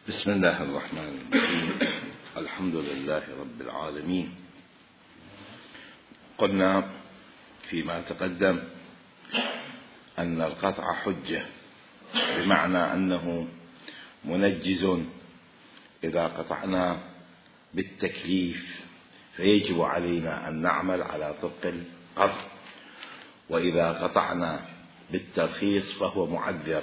بسم الله الرحمن الرحيم. الحمد لله رب العالمين. قلنا فيما تقدم أن القطع حجة، بمعنى أنه منجز إذا قطعنا بالتكليف فيجب علينا أن نعمل على طبق القطع، وإذا قطعنا بالترخيص فهو معذر،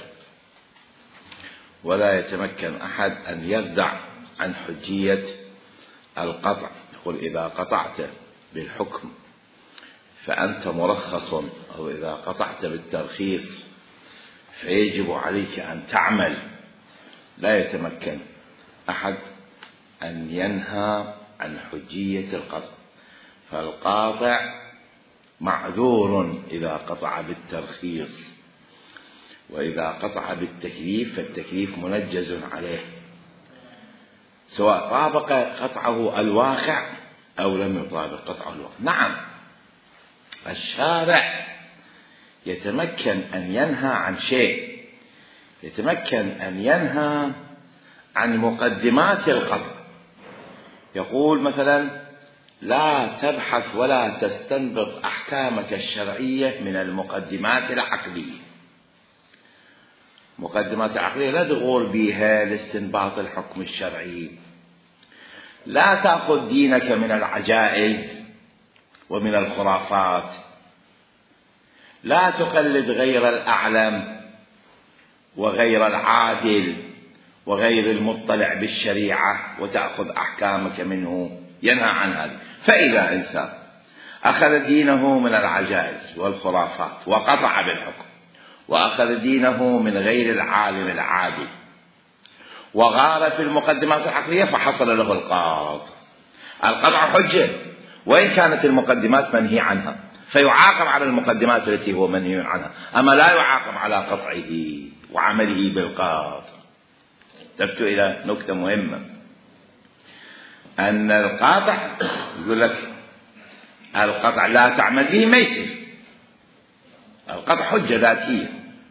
ولا يتمكن أحد أن يردع عن حجية القطع. يقول إذا قطعت بالحكم فأنت مرخص، أو إذا قطعت بالترخيص فيجب عليك أن تعمل. لا يتمكن أحد أن ينهى عن حجية القطع، فالقاطع معذور إذا قطع بالترخيص، وإذا قطع بالتكليف فالتكليف منجز عليه، سواء طابق قطعه الواقع أو لم يطابق قطعه الواقع. نعم، الشارع يتمكن أن ينهى عن شيء، يتمكن أن ينهى عن مقدمات القطع. يقول مثلا: لا تبحث ولا تستنبط أحكامك الشرعية من المقدمات العقلية. مقدمات العقلية لا تغول بها لاستنباط الحكم الشرعي. لا تأخذ دينك من العجائز ومن الخرافات. لا تقلد غير الأعلم وغير العادل وغير المطلع بالشريعة وتأخذ أحكامك منه. ينهى عن هذا. فإذا إنسان أخذ دينه من العجائز والخرافات وقطع بالحكم، وأخذ دينه من غير العالم العادل وغار في المقدمات العقلية فحصل له القطع. القطع حجة وإن كانت المقدمات منهي عنها، فيعاقب على المقدمات التي هو منهي عنها، أما لا يعاقب على قطعه وعمله بالقطع. تبت إلى نكتة مهمة، أن القاطع يقول لك القطع لا تعمل به، ما يصير. القطع حجة ذاتية.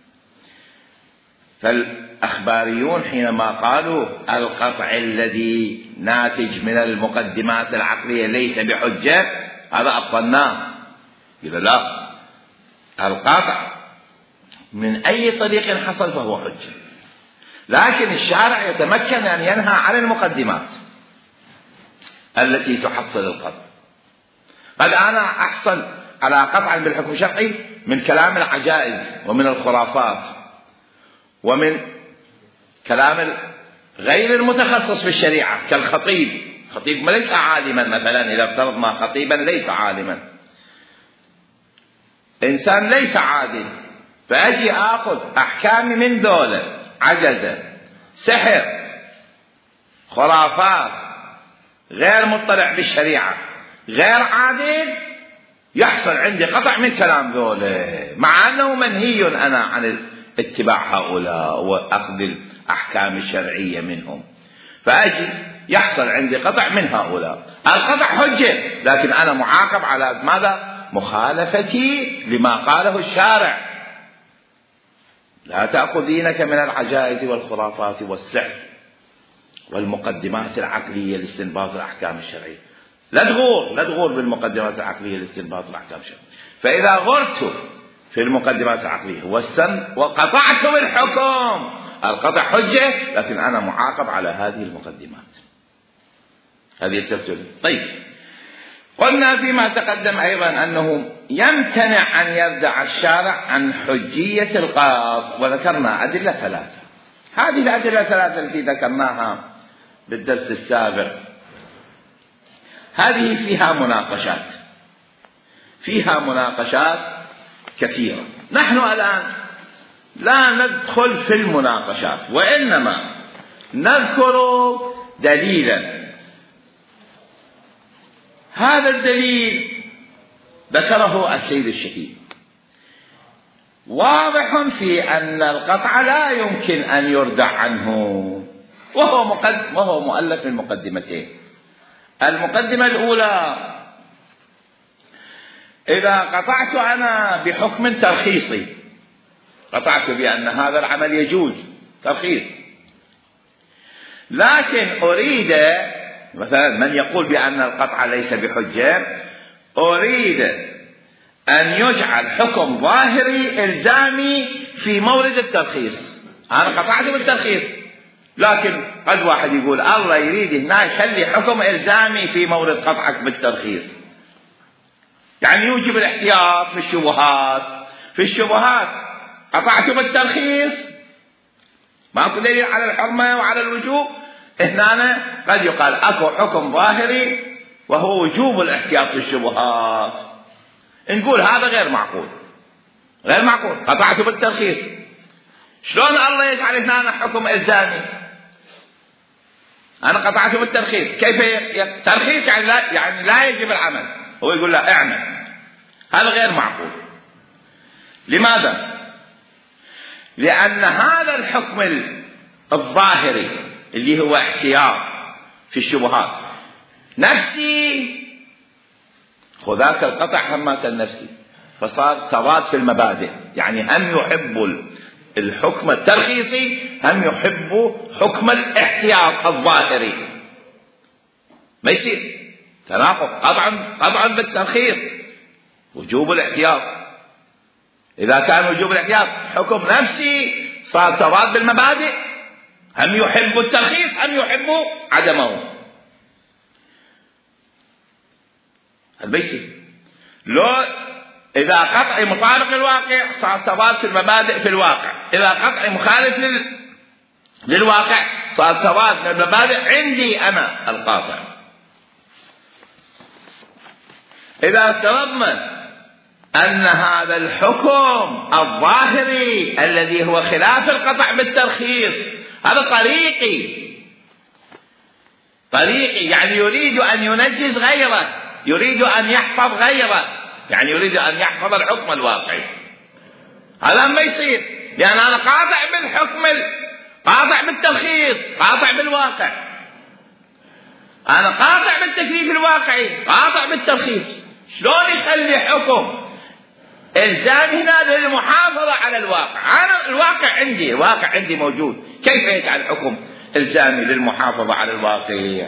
فالأخباريون حينما قالوا القطع الذي ناتج من المقدمات العقلية ليس بحجة، هذا أبطلناه. إذا لا، القطع من أي طريق حصل فهو حجة، لكن الشارع يتمكن أن ينهى عن المقدمات التي تحصل القطع. قد أنا أحصل على قطع بالحكم الشرعي من كلام العجائز ومن الخرافات ومن كلام غير المتخصص في الشريعة كالخطيب. خطيب ليس عالما، مثلا إذا افترضنا خطيبا ليس عالما، إنسان ليس عادل، فأجي أخذ أحكامي من دولة عجزة، سحر، خرافات، غير مطلع بالشريعة، غير عادل، يحصل عندي قطع من كلام ذولا، مع أنه منهي أنا عن اتباع هؤلاء وأخذ الأحكام الشرعية منهم، فأجي يحصل عندي قطع من هؤلاء. القطع حجة، لكن أنا معاقب على ماذا؟ مخالفتي لما قاله الشارع. لا تأخذ دينك من العجائز والخرافات والسحر والمقدمات العقلية لاستنباط الأحكام الشرعية. لا تغور بالمقدمات العقلية لاستنباط الأحكام الشرعية. فإذا غرت في المقدمات العقلية وقطعت بالحكم، القطع حجة، لكن أنا معاقب على هذه المقدمات. هذه التفسير. طيب، قلنا فيما تقدم أيضا أنه يمتنع أن يردع الشارع عن حجية القطع، وذكرنا أدلة ثلاثة. هذه الأدلة الثلاثة التي ذكرناها بالدرس السابق، هذه فيها مناقشات كثيرة. نحن الآن لا ندخل في المناقشات، وإنما نذكر دليلا. هذا الدليل ذكره السيد الشهيد، واضح في أن القطع لا يمكن أن يردع عنه، وهو مؤلف من مقدمتين. المقدمة الأولى: إذا قطعت أنا بحكم ترخيصي، قطعت بأن هذا العمل يجوز، ترخيص، لكن أريد مثلا من يقول بأن القطع ليس بحجة، أريد أن يجعل حكم ظاهري إلزامي في مورد الترخيص. أنا قطعت بالترخيص، لكن قد واحد يقول الله يريد هنا يخلي حكم إلزامي في مورد قطعك بالترخيص، يعني يوجب الاحتياط في الشبهات. في الشبهات قطعت بالترخيص، ماكو دليل على الحرمة وعلى الوجوب. هنا قد يقال اكو حكم ظاهري وهو وجوب الاحتياط في الشبهات، نقول هذا غير معقول، غير معقول. قطعت بالترخيص، شلون الله يجعل هنا حكم إلزامي؟ أنا قطعت بالترخيص، كيف ترخيص يعني لا يجب العمل، هو يقول لا اعمل، هذا غير معقول. لماذا؟ لأن هذا الحكم الظاهري اللي هو احتياط في الشبهات نفسي، خذاك القطع همات النفسي، فصار تضاد في المبادئ، يعني هم يحب الحكم الترخيصي هم يحب حكم الاحتياط الظاهري، ما يصير تناقض. قطعا بالترخيص وجوب الاحتياط، إذا كان وجوب الاحتياط حكم نفسي صار تضاد بالمبادئ، هم يحب الترخيص هم يحب عدمه. البيسي لو إذا قطعي مطابق للواقع صار تضاد في المبادئ في الواقع، إذا قطعي مخالف للواقع صار تضاد من المبادئ عندي أنا القاطع. إذا افترضنا أن هذا الحكم الظاهري الذي هو خلاف القطع بالترخيص هذا طريقي، يعني يريد أن ينجز غيره، يريد أن يحفظ غيره، يعني يريد أن يحفظ الحكم الواقعي، هذا ما يصير، لأن أنا قاطع بالحكم، قاطع بالترخيص، قاطع بالواقع. أنا قاطع بالتكليف الواقعي، قاطع بالترخيص، شلون يخلي حكم إلزامي هنا للمحافظة على الواقع؟ أنا الواقع عندي موجود، كيف يجعل حكم إلزامي للمحافظة على الواقع؟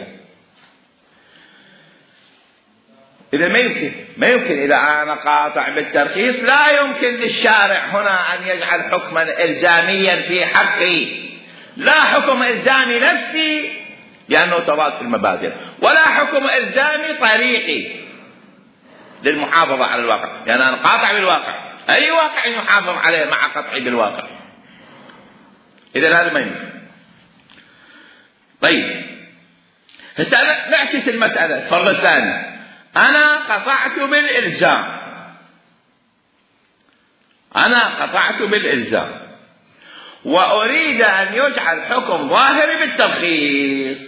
إذا ما يمكن إذا أنا قاطع بالترخيص لا يمكن للشارع هنا أن يجعل حكما إلزاميا في حقي، لا حكم إلزامي نفسي لأنه تضاد في المبادئ، ولا حكم إلزامي طريقي للمحافظة على الواقع، لأن أنا قاطع بالواقع، أي واقع يحافظ عليه مع قطعي بالواقع. إذا هذا ما يمكن. طيب هسه نعكس المسألة. الفرض الثاني، أنا قطعت بالإلزام، وأريد أن يجعل حكم ظاهري بالترخيص.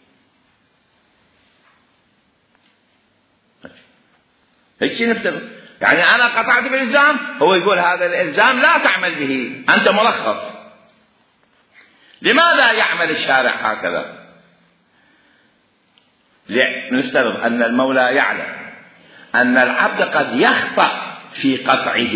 هيك نفترض، يعني أنا قطعت بالإلزام، هو يقول هذا الإلزام لا تعمل به، أنت مرخص. لماذا يعمل الشارع هكذا؟ نفترض أن المولى يعلم أن العبد قد يخطأ في قطعه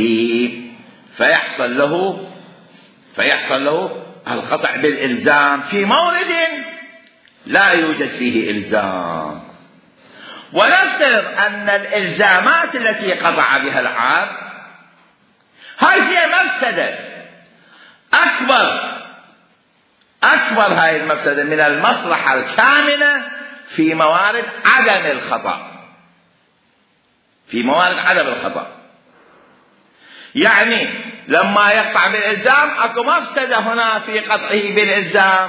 فيحصل له القطع بالإلزام في مورد لا يوجد فيه إلزام. ونفترض أن الإلزامات التي قطع بها العبد هاي فيها مفسدة أكبر هاي المفسدة من المصلحة الكامنة في موارد عدم الخطأ. يعني لما يقطع بالإلزام اكو مفسدة هنا في قطعه بالإلزام.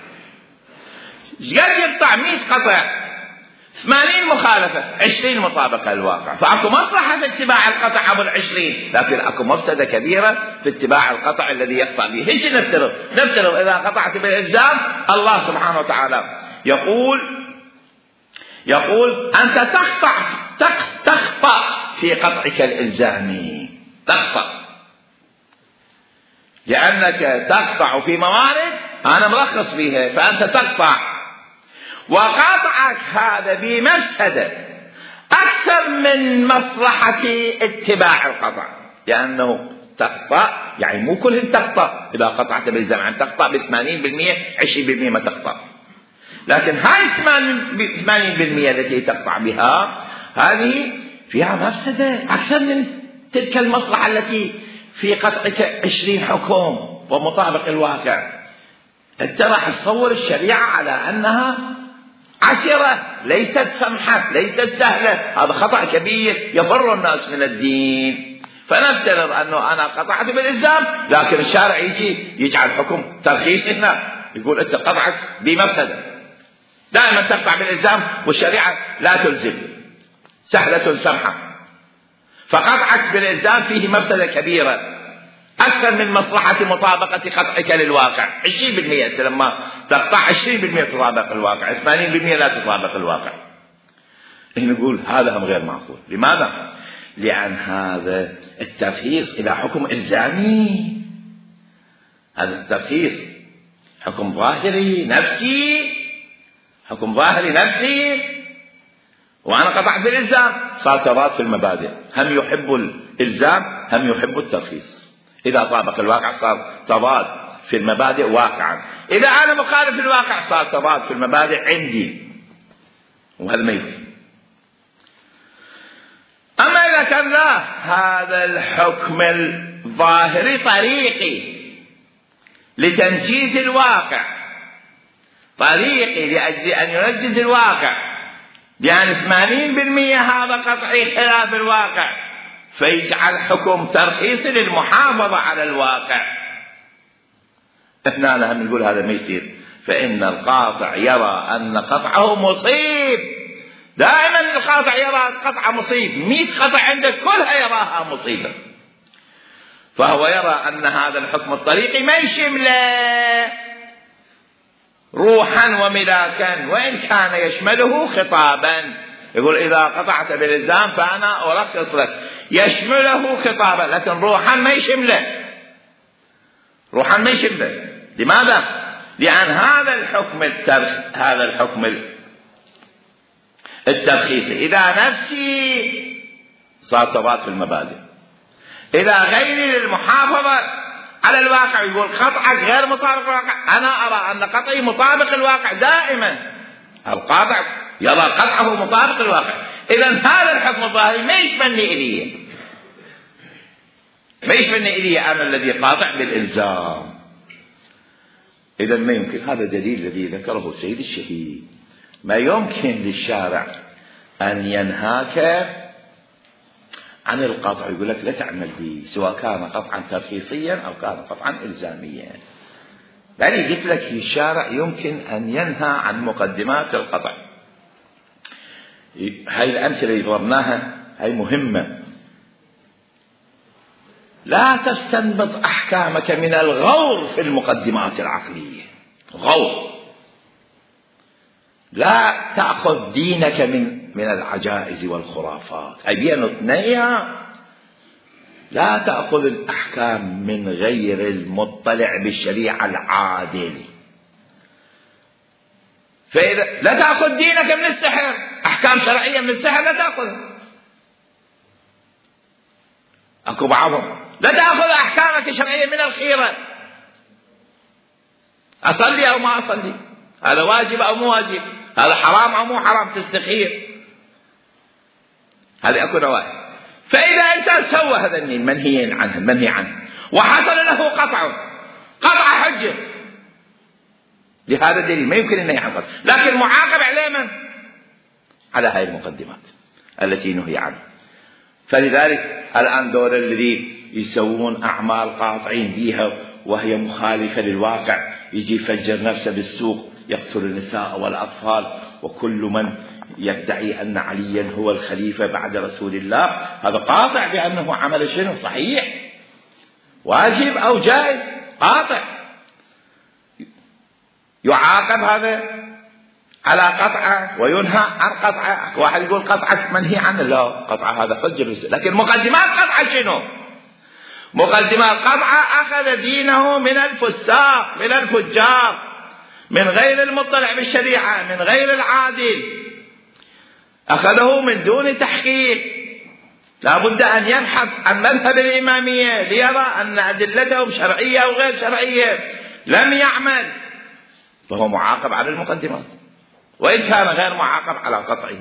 قد يقطع 100 قطع، 80 مخالفة، 20 مطابقة للواقع، فاكو مصلحة في اتباع القطع ابو 20، لكن اكو مفسدة كبيرة في اتباع القطع الذي يقطع به. هيك نفترض اذا قطعت بالإلزام، الله سبحانه وتعالى يقول أنت تخطأ في قطعك الإلزامي، تخطأ لأنك تقطع في موارد أنا مرخص فيها، فأنت تقطع، وقطعك هذا بمفسدة أكثر من مصلحة اتباع القطع، لأنه تقطع يعني مو كلهم تقطع. إذا قطعت بالإلزام عن تقطع ب80%، 20% ما تقطع، لكن هاي 80% التي تقطع بها هذه فيها مفسدة أكثر من تلك المصلحة التي في قطعك 20 حكم ومطابق الواقع. أنت راح تصور الشريعة على أنها عسرة، ليست سمحة، ليست سهلة. هذا خطأ كبير يضر الناس من الدين. فنفترض أنه أنا قطعت بالإلزام، لكن الشارع يجي يجعل حكم ترخيص هنا، يقول أنت قطعت بمفسدة. دائما تقطع بالإلزام والشريعة لا تلزم، سهلة سمحة. فقطعت بالإلزام فيه مفسدة كبيرة أكثر من مصلحة مطابقة قطعك للواقع. 20% لما تقطع 20% تطابق الواقع، 80% لا تطابق الواقع. نقول هذا هم غير معقول. لماذا؟ لأن هذا الترخيص إلى حكم إلزامي. هذا الترخيص حكم ظاهري نفسي، حكم ظاهري نفسي، وأنا قطعت بالإلزام. صار تضاد في المبادئ، هم يحب الإلزام هم يحب الترخيص. إذا طابق الواقع صار تضاد في المبادئ واقعا، إذا أنا مخالف الواقع صار تضاد في المبادئ عندي، وهذا ما يكفي. أما إذا كان لا، هذا الحكم الظاهري طريقي لتنجيز الواقع، طريقي لأجل أن ينجز الواقع، يعني 80% هذا قطعي خلاف الواقع، فيجعل حكم ترخيصي للمحافظة على الواقع. احنا لهم نقول هذا ما يصير، فإن القاطع يرى أن قطعه مصيب. دائما القاطع يرى قطعه مصيب، 100 قطع عندك كلها يراها مصيبة، فهو يرى أن هذا الحكم الطريقي ما يشمله روحا وملاكا، وإن كان يشمله خطابا. يقول إذا قطعت بالإلزام فأنا أرخص لك، يشمله خطابا، لكن روحا ما يشمله، روحا ما يشمله. لماذا؟ لأن هذا الحكم الترخيصي إذا نفسي صار تضاد في المبادئ، إذا غيري للمحافظة على الواقع يقول قطعك غير مطابق الواقع، أنا أرى أن قطعي مطابق الواقع. دائما القاطع يرى قطعه مطابق الواقع. إذن هذا الحكم الظاهري ما يشملني إليه، ما يشملني إليه أنا الذي قاطع بالإلزام. إذن ما يمكن، هذا دليل الذي ذكره السيد الشهيد، ما يمكن للشارع أن ينهاك عن القطع، يقول لك لا تعمل به، سواء كان قطعا ترخيصيا أو كان قطعا إلزاميا. يعني قلت لك الشارع يمكن أن ينهى عن مقدمات القطع. هاي الأمثلة اللي ضربناها هاي مهمة. لا تستنبط أحكامك من الغور في المقدمات العقلية، غور. لا تأخذ دينك من العجائز والخرافات. أبين اثنيها، لا تأخذ الأحكام من غير المطلع بالشريعة العادل. فإذا لا تأخذ دينك من السحر، أحكام شرعية من السحر لا تأخذها. أكو بعضهم لا تأخذ أحكامك الشرعية من الخيرة، أصلي أو ما أصلي، هذا واجب أو مو واجب، هذا حرام أو مو حرام، تستخير. هذه أكو نواهي. فإذا إنسان سوى هذا المنهي عنه وحصل له قطع حجة، لهذا الدليل ما يمكن أن يحصل، لكن معاقب عليه من؟ على هذه المقدمات التي نهي عنها. فلذلك الآن دور الذي يسوون أعمال قاطعين بها وهي مخالفة للواقع، يجي يفجر نفسه بالسوق، يقتل النساء والأطفال، وكل من يدعي أن عليا هو الخليفة بعد رسول الله هذا قاطع بأنه عمل شنو صحيح، واجب أو جائز، قاطع. يعاقب هذا على قطعة وينهى عن قطعة. واحد يقول قطعة منهي عنه، لا، قطعة هذا حجة، لكن مقدمات قطعة شنو؟ مقدمات قطعة أخذ دينه من الفساق، من الفجار، من غير المطلع بالشريعة، من غير العادل، أخذه من دون تحقيق. لا بد أن يبحث عن مذهب الإمامية ليرى أن أدلتهم شرعية أو غير شرعية، لم يعمل فهو معاقب على المقدمات. وإن كان غير معاقب على قطعه.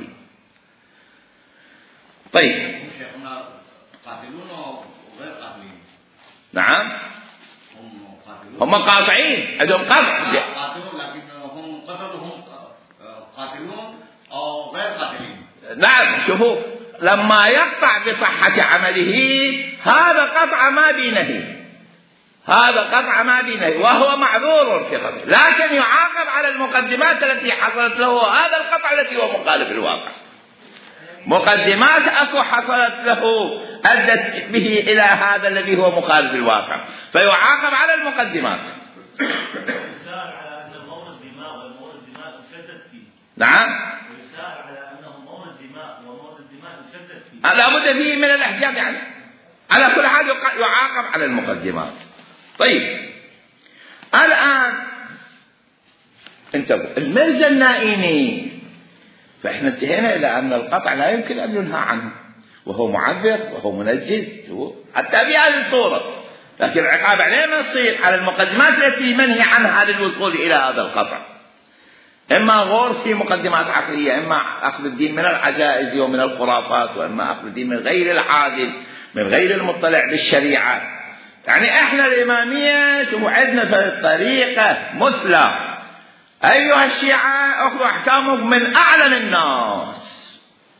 طيب قاتلون وغير قاتلين. نعم هم قاطعين عندهم قطع. قاتلون لكن هم قتلهم قاتلون أو غير قاتلين. نعم شوفوا لما يقطع بصحة عمله هذا قطع ما بينه، هذا قطع ما بينه وهو معذور في قطعه، لكن يعاقب على المقدمات التي حصلت له هذا القطع الذي هو مخالف الواقع. مقدمات أكو حصلت له أدت به إلى هذا الذي هو مخالف الواقع، فيعاقب على المقدمات. نعم لا بد فيه من الاحتياط يعني. على كل حال يعاقب على المقدمات. طيب الآن انتبهوا المرزا النائيني، فإحنا انتهينا إلى أن القطع لا يمكن أن ينهى عنه وهو معذر وهو منجز حتى في هذه الصورة، لكن العقاب عليه ما يصير على المقدمات التي منهي عنها للوصول إلى هذا القطع، إما غور في مقدمات عقلية، إما أخذ الدين من العجائز ومن الخرافات، وإما أخذ الدين من غير العادل من غير المطلع بالشريعة. يعني إحنا الإمامية شوفوا عندنا في الطريقة مثلى. أيها الشيعة أخذوا أحكامكم من أعلم الناس،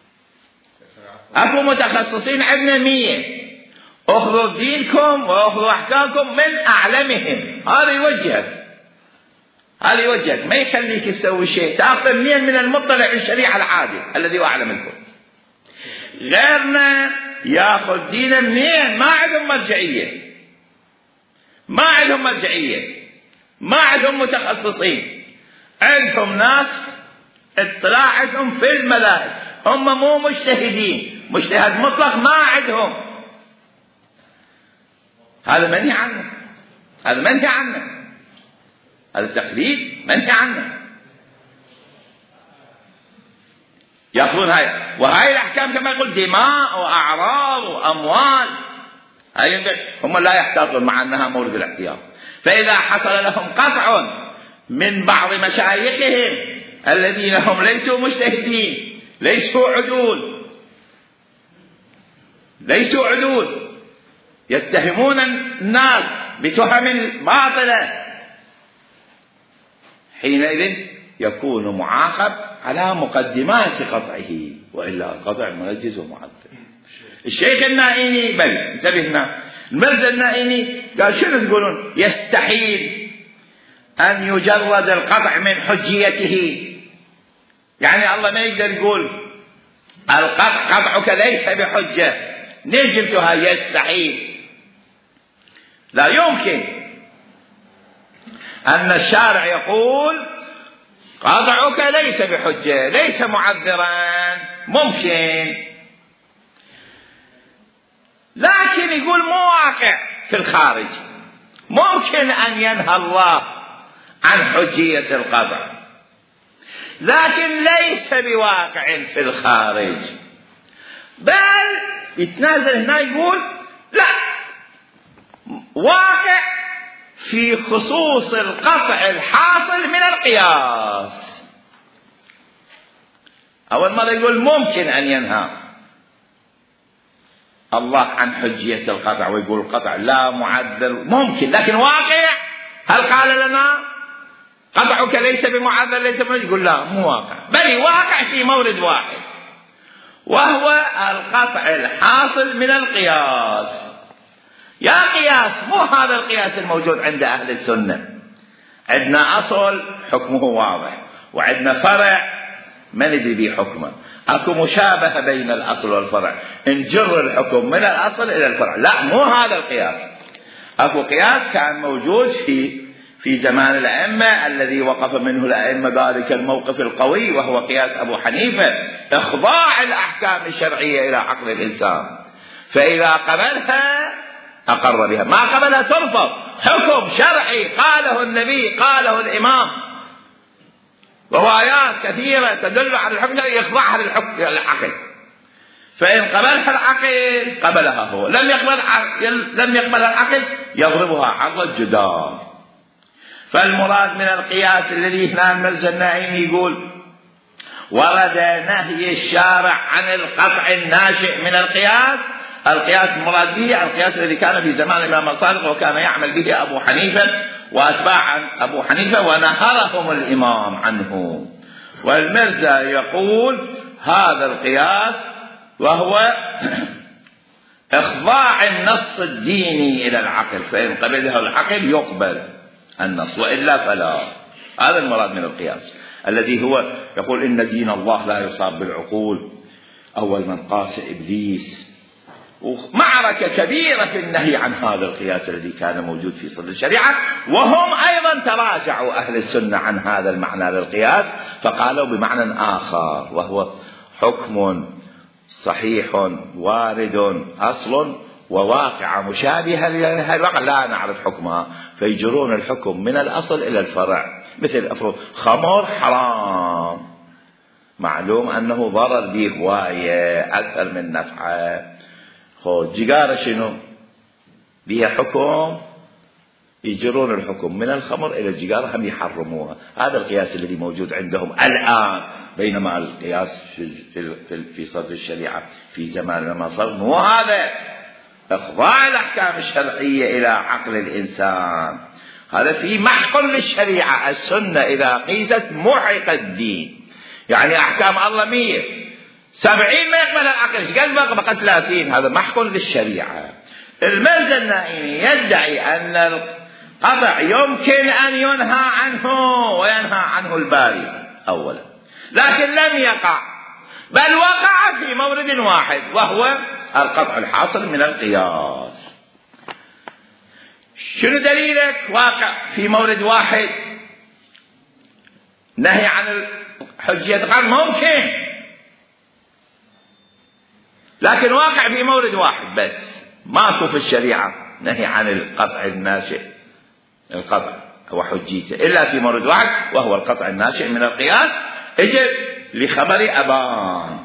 أكو متخصصين عندنا 100، أخذوا دينكم وأخذوا أحكامكم من أعلمهم. هذا يوجهك، هذا يوجهك، ما يخليك تسوي شيء، تأخذ منين؟ من المطلع بالشريعة العادل الذي هو أعلم منكم. غيرنا يأخذ دينا منين؟ ما عندهم مرجعية، ما عندهم مرجعية، ما عندهم متخصصين، عندهم ناس اطلاعهم في المذاهب، هم مو مجتهدين، مجتهد مطلق ما عندهم. هذا منهي عنه، هذا منهي عنه، هذا التقليد منهي عنه. يأخذون هاي، وهاي الأحكام كما يقول دماء وأعراض وأموال، هاي هم لا يحتاطون مع أنها مورد الاحتياط. فإذا حصل لهم قطع من بعض مشايخهم الذين هم ليسوا مجتهدين، ليسوا عدول، ليسوا عدول، يتهمون الناس بتهم باطلة، حينئذ يكون معاقب على مقدمات قطعه، وإلا القطع منجز ومعذب. الشيخ النائيني بل انتبهنا، المرزا النائيني قال شنو تقولون؟ يستحيل أن يجرد القطع من حجيته، يعني الله ما يقدر يقول قطعك ليس بحجة نجمتها، يستحيل، لا يمكن أن الشارع يقول قطعك ليس بحجة ليس معذرا، ممكن، لكن يقول مو واقع في الخارج. ممكن أن ينهى الله عن حجية القطع، لكن ليس بواقع في الخارج، بل يتنازل هنا يقول لا، واقع في خصوص القطع الحاصل من القياس. أول مرة يقول ممكن أن ينهى الله عن حجية القطع ويقول القطع لا معذر، ممكن، لكن واقع هل قال لنا قطعك ليس بمعذر ليس بمعذر؟ يقول لا، مو واقع، بل واقع في مورد واحد وهو القطع الحاصل من القياس. يا قياس، مو هذا القياس الموجود عند أهل السنة، عندنا أصل حكمه واضح، وعندنا فرع ما ندري به حكمه، أكو مشابهة بين الأصل والفرع، نجر الحكم من الأصل إلى الفرع، لا، مو هذا القياس. أكو قياس كان موجود في زمان الأئمة الذي وقف منه الأئمة ذلك الموقف القوي، وهو قياس أبو حنيفة، إخضاع الأحكام الشرعية إلى عقل الإنسان، فإذا قبلها أقر بها، ما قبلها ترفض. حكم شرعي قاله النبي قاله الإمام، روايات كثيرة تدل على الحكم يخضعها للعقل، فإن قبلها العقل قبلها هو، لم يقبلها العقل يضربها عرض الجدار. فالمراد من القياس الذي هنا المرزا النائيني يقول ورد نهي الشارع عن القطع الناشئ من القياس. القياس المراد به القياس الذي كان في زمان الإمام الصادق وكان يعمل به أبو حنيفة وأتباع أبو حنيفة ونهرهم الإمام عنه. والمرزا يقول هذا القياس وهو إخضاع النص الديني إلى العقل، فإن قبله العقل يقبل النص وإلا فلا. هذا المراد من القياس الذي هو يقول إن دين الله لا يصاب بالعقول. أول من قاس إبليس، ومعركة كبيرة في النهي عن هذا القياس الذي كان موجود في صدر الشريعة. وهم أيضا تراجعوا أهل السنة عن هذا المعنى للقياس فقالوا بمعنى آخر وهو حكم صحيح وارد أصل وواقع مشابهة لهذا الواقع لا نعرف حكمها، فيجرون الحكم من الأصل إلى الفرع. مثل أفرض خمر حرام، معلوم أنه ضرر به هواية أكثر من نفعه. جيجارة شنو بها حكم، يجرون الحكم من الخمر إلى الجيجارة هم يحرموها. هذا القياس الذي موجود عندهم الآن، بينما القياس في صدر الشريعة في زمان لما صار مو هذا إخضاع الأحكام الشرعية إلى عقل الإنسان. هذا في محق للشريعة. السنة إذا قيست محق الدين، يعني أحكام الله 170 ما يقبل العقل، ايش قال بقى 30؟ هذا محق للشريعة. المرزا النائيني يدعي أن القطع يمكن أن ينهى عنه وينهى عنه الباري أولا، لكن لم يقع، بل وقع في مورد واحد وهو القطع الحاصل من القياس. شنو دليلك واقع في مورد واحد نهي عن حجية القطع؟ ممكن، لكن واقع في مورد واحد بس، ماكو في الشريعة نهي عن القطع الناشئ، القطع وحجيته، إلا في مورد واحد وهو القطع الناشئ من القياس. اجى لخبر أبان.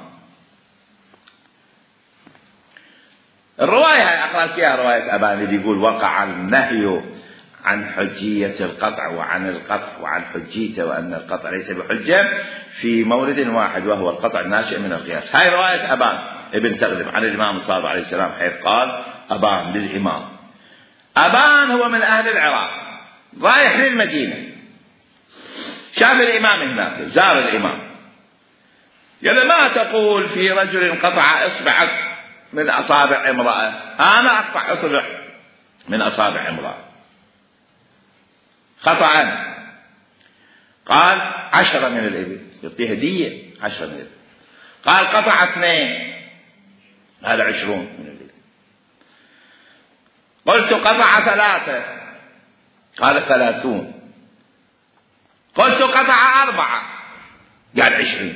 الرواية أقرأ فيها رواية أبان اللي يقول وقع النهي عن حجية القطع وعن القطع وعن حجيته وأن القطع ليس بحجة في مورد واحد وهو القطع الناشئ من القياس. هاي رواية أبان ابن تغلب عن الإمام الصادق عليه السلام، حيث قال أبان للإمام. أبان هو من أهل العراق، رايح للمدينة، شاف الإمام هناك، زار الإمام، قال ما تقول في رجل قطع إصبعك من أصابع امرأة؟ أنا أقطع إصبع من أصابع امرأة خطأ. قال 10 من الإبل، يعطيه هدية 10 من الإبل. قال قطع 2، هذا 20 من الإبل. قلت قطع 3، قال 30. قلت قطع 4، قال 20.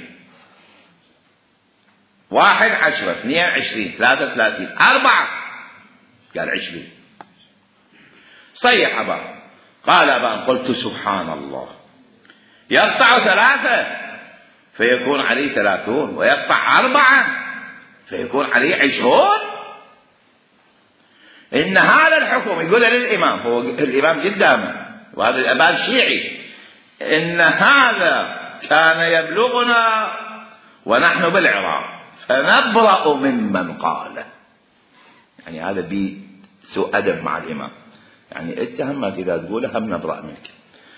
1 10، 2 20، 3 30، 4 قال 20. صيح أبان. قال أبان قلت سبحان الله، يقطع 3 فيكون عليه 30، ويقطع 4 فيكون عليه 20. إن هذا الحكم يقول للإمام، هو الإمام قدامه وهذا الأبان شيعي، إن هذا كان يبلغنا ونحن بالعراق فنبرأ ممن قال. يعني هذا بسوء أدب مع الإمام، يعني اتهمك إذا تقوله هم نبرأ منك.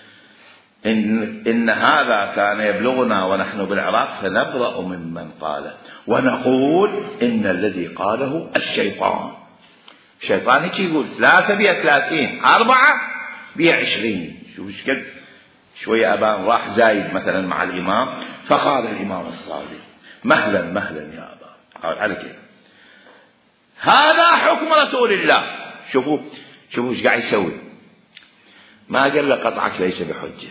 إن هذا كان يبلغنا ونحن بالعراق فنبرأ ممن قال، ونقول إن الذي قاله الشيطان. الشيطان يقول 3 ب30، 4 ب20. شوف ايش قد شوية أبان راح زايد مثلا مع الإمام، فقال الإمام الصادق مهلا مهلا يا أبان. قال على كده هذا حكم رسول الله. شوفوا ايش قاعد يسوي، ما قال له قطعك ليس بحجة.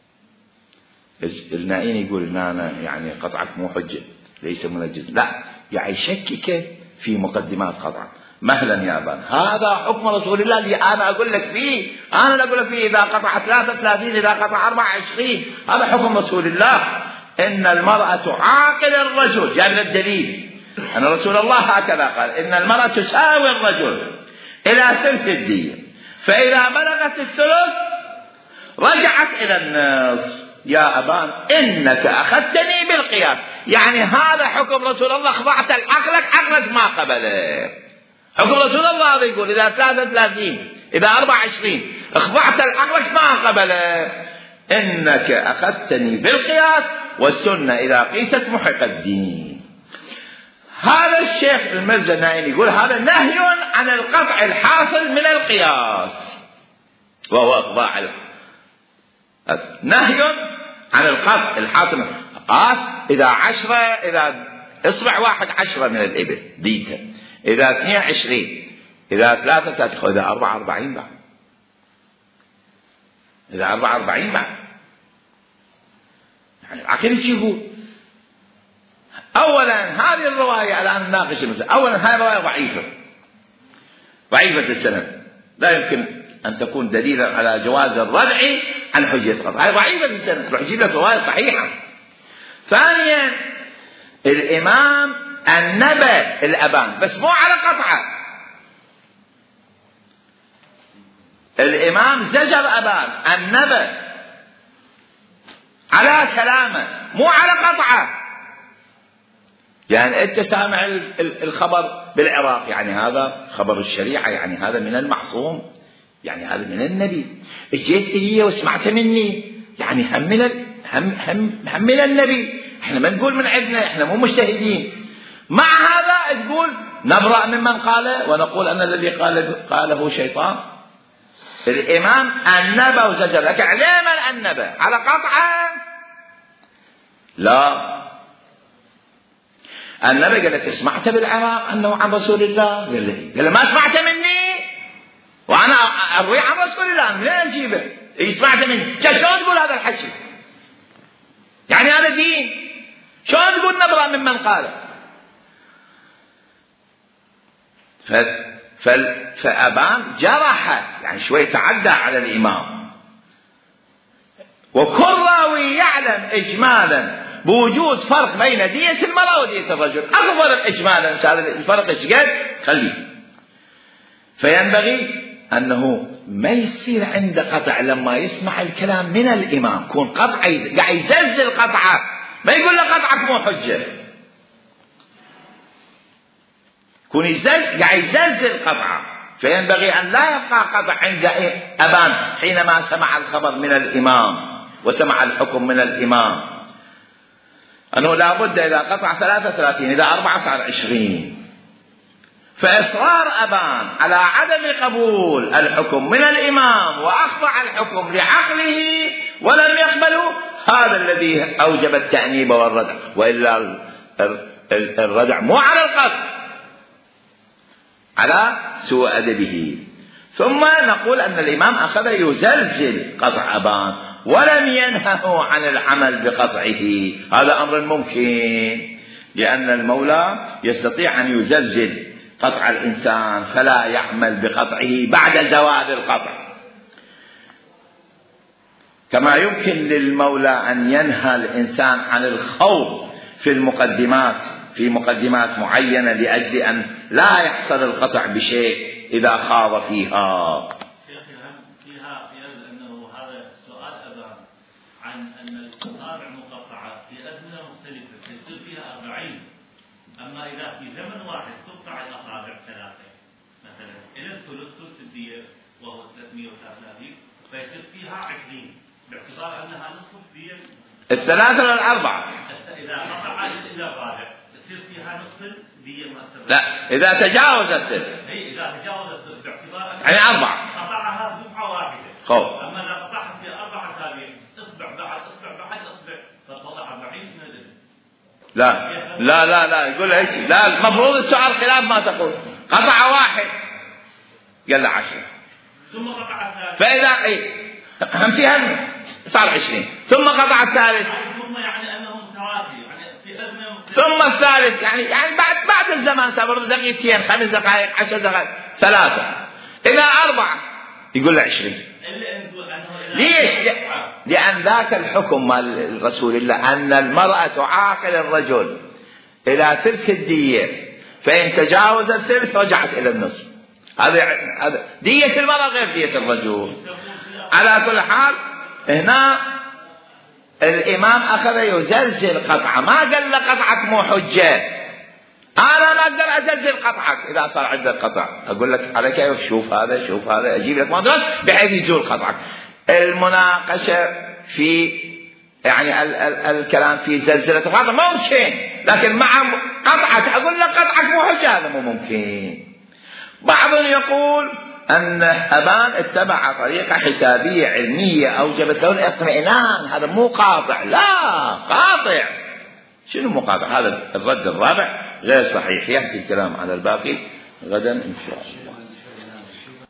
النائين يقول إن أنا يعني قطعك مو حجة ليس منجز، لا، قاعد يشكك في مقدمات قطع. مهلا يا أبان، هذا حكم رسول الله اللي أنا أقول لك فيه، أنا اللي أقول لك فيه إذا قطع 33، إذا قطع 24، هذا حكم رسول الله. إن المرأة عاقل الرجل، جاب الدليل أن رسول الله هكذا قال، إن المرأة تساوي الرجل إلى ثلث الدية، فإذا بلغت الثلث رجعت إلى النصف. يا أبان إنك أخذتني بالقياس، يعني هذا حكم رسول الله، خضعت لعقلك، عقلك ما قبله. حكم رسول الله هذا يقول إذا 33 إذا 24 خضعت لعقلك ما قبله. إنك أخذتني بالقياس والسنة إذا قيست محق الدين. هذا الشيخ المزناين يقول هذا نهي عن القطع الحاصل من القياس، وهو إخضاع نهي عن القطع الحاصل من القياس. إذا 10 إذا إصبع واحد 10 من الإبل ديته، إذا 22، إذا 3 إذا 44 بعد، إذا 44 بعد، يعني العقل يقول أولا هذه الرواية الآن نناقش المسألة. أولا هذه الرواية ضعيفة السند، لا يمكن أن تكون دليلا على جواز الردع عن حجية القطع، هذه ضعيفة السند، حجية الرواية صحيحة. ثانيا الإمام النبى الأبان بس مو على قطعة، الإمام زجر أبان النبى على كلامه مو على قطعة. يعني أنت سامع الخبر بالعراق، يعني هذا خبر الشريعة، يعني هذا من المعصوم، يعني هذا من النبي، اجيت إلي وسمعت مني، يعني هم من النبي، احنا ما نقول من عندنا، احنا مو مجتهدين. مع هذا تقول نبرأ ممن قاله ونقول أن الذي قاله شيطان. الإمام النبى وزجر لك عليما النبى على قطعة، لا. النبي قال لك سمعت بالعراق أنه عن رسول الله، قال ما سمعت مني وأنا أروي عن رسول الله، من وين أجيبه؟ سمعت مني، شلون تقول هذا الحكي؟ يعني هذا دين، شلون تقول نبرأ ممن قاله؟ فأبان جرح، يعني شوي تعدى على الإمام. وكل راوي يعلم إجمالا بوجود فرق بين دية المرأة ودية الرجل، أكبر إجمالا هذا الفرق إيش قد خليه. فينبغي أنه ما يصير عند قطع لما يسمع الكلام من الإمام، كون قطع قاعد يزلزل قطعه، ما يقول له قطعك مو حجة، كون قاعد يزلزل قطعه. فينبغي أن لا يبقى قطع عند أبان حينما سمع الخبر من الإمام وسمع الحكم من الإمام، أنه لا بد إذا قطع 33 إذا 4 صار 20. فإصرار أبان على عدم قبول الحكم من الإمام وأخضع الحكم لعقله ولم يقبله، هذا الذي أوجب التأنيب والردع، وإلا الردع مو على القصد، على سوء أدبه. ثم نقول أن الإمام أخذ يزلزل قطع أبان ولم ينهه عن العمل بقطعه، هذا أمر ممكن، لأن المولى يستطيع أن يزلزل قطع الإنسان فلا يعمل بقطعه بعد زوال القطع، كما يمكن للمولى أن ينهى الإنسان عن الخوض في مقدمات معينة لأجل أن لا يحصل القطع بشيء إذا خاض فيها. فيها أنه هذا السؤال أبان عن أن الأصابع مقطعة في أزمنة مختلفة يصير فيها 40، أما إذا في زمن واحد تقطع الأصابع 3 مثلا إلى ثلث الدية وهو 333 فيصير فيها 20 باعتبار أنها نصف الدية 3 ولا 4؟ إذا قطع إلى الرابع يصير فيها نصف الدية مؤثرة. لا، إذا تجاوزت إذا تجاوزت باعتبار يعني 4 قطعها دفعة واحدة. أما إذا قطعها في 4 أسابيع إصبع بعد إصبع فطلع 40 من الإبل. لا يقول هيك، لا، المفروض السؤال خلاف ما تقول. قطع 1 قال له 10 ثم قطع الثالث، فإذا هم فيها صار 20 ثم قطع الثالث، ثم يعني أنه متواتر، يعني في أزمنة ثم الثالث، يعني بعد الزمان صار دقيقتين 5 دقائق 10 دقائق 3 إلى 4 يقول له 20. ليش؟ لأن ذاك الحكم مال رسول الله أن المرأة تعاقل الرجل إلى ثلث الدية، فإن تجاوز الثلث رجعت إلى النصف. هذا دية المرأة غير دية الرجل. على كل حال هنا الإمام أخذ يزلزل قطعة، ما قال له قطعك مو حجة. أنا ما أقدر أزلزل قطعك إذا صار عندك قطع، أقول لك على كيف، شوف هذا شوف هذا، أجيب لك مدرس بحيث يزول قطعك. المناقشة في يعني الكلام في زلزلة القطع ممكن، لكن مع قطعك أقول لك قطعك مو حجة، هذا مو ممكن. بعض يقول أن أبان اتبع طريقة حسابية علمية أوجبت له الاطمئنان، هذا مو قاطع. لا، قاطع. شنو مقاطع؟ هذا الرد الرابع غير صحيح. يحكي الكلام على الباقي غدا إن شاء الله.